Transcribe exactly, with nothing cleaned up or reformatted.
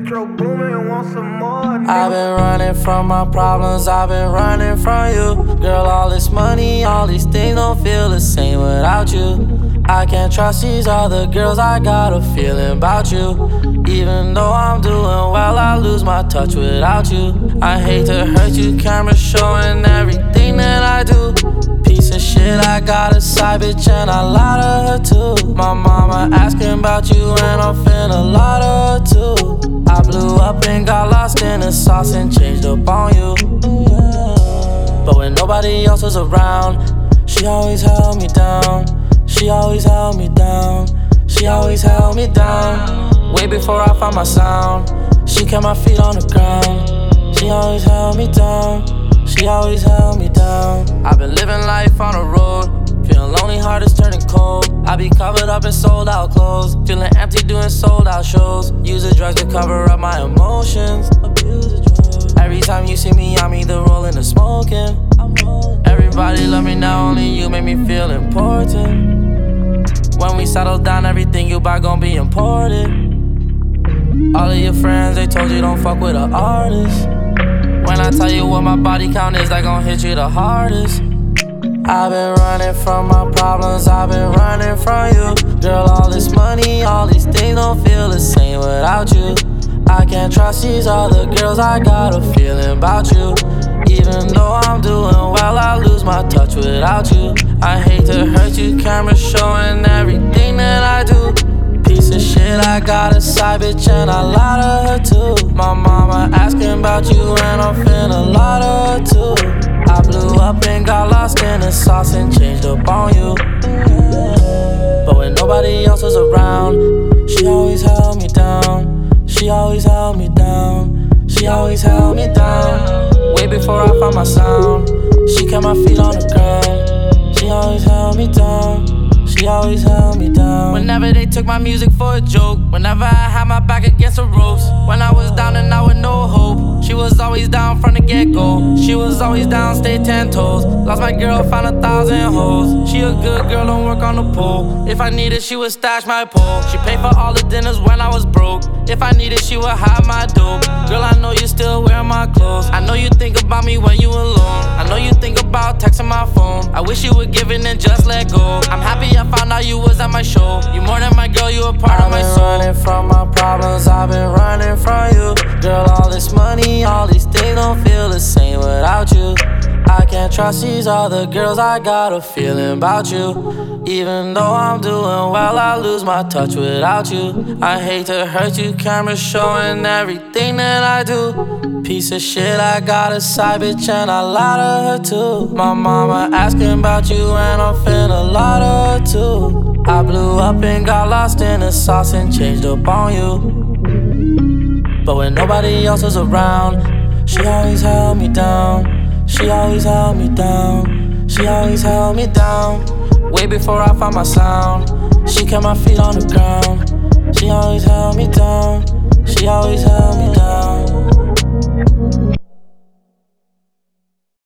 Metro Boomin, want some more, nigga. I've been running from my problems, I've been running from you. Girl, all this money, all these things don't feel the same without you. I can't trust these other girls, I got a feeling about you. Even though I'm doing well, I lose my touch without you. I hate to hurt you, camera showing everything that I do. Piece of shit, I got a side bitch and I lie to her too. My mama asking about you and I'm feeling a lot of her too. I blew up and got lost in the sauce and changed up on you. But when nobody else was around, she always held me down. She always held me down. She always held me down. Way before I found my sound, she kept my feet on the ground. She always held me down. She always held me down. I've been living life on the road, feeling lonely, heart is turning cold. I be covered up in sold out clothes, feeling empty doing sold out shows. Using drugs to cover up my emotions. Every time you see me, I'm either rolling or smoking. Everybody love me now, only you make me feel important. When we settle down, everything you buy gon' be imported. All of your friends, they told you don't fuck with an artist. When I tell you what my body count is, that gon' hit you the hardest. I've been running from my problems, I've been running from you. Girl, all this money, all these things don't feel the same without you. I can't trust these other girls, I got a feeling about you. Even though I'm doing well, I lose my touch without you. I hate to hurt you, camera showing everything that I do. Piece of shit, I got a side bitch and I lie to her too. My mama asking about you and I'm feeling a lot of her too. I blew up and got lost in the sauce and changed up on you. But when nobody else was around, she always held me down. She always held me down. She always held me down. Way before I found my sound, she kept my feet on the ground. She always held me down. She always held me down. Whenever they took my music for a joke, whenever I had my back against the ropes, when I was down and out with no hope, she was always down from the get-go. She was always down, stay ten toes. Lost my girl, found a thousand hoes. She a good girl, don't work on the pool. If I needed, she would stash my pole. She paid for all the dinners when I was broke. If I needed, she would hide my dope. Girl, I know you still wear my clothes. I know you think about me when you alone. I know you think about texting my phone. I wish you would give in and just let go. I'm happy I found out you was at my show. You more than my girl, you a part of my soul. I've been running from my problems, I've been running from you. Girl, all this money, all these things don't feel the same without you. I can't trust these other girls, I got a feeling about you. Even though I'm doing well, I lose my touch without you. I hate to hurt you, camera showing everything that I do. Piece of shit, I got a side bitch and I lie to her too. My mama asking about you and I'm feeling a lot of her too. I blew up and got lost in the sauce and changed up on you. But when nobody else was around, she always held me down. She always held me down. She always held me down. Way before I found my sound, she kept my feet on the ground. She always held me down. She always held me down.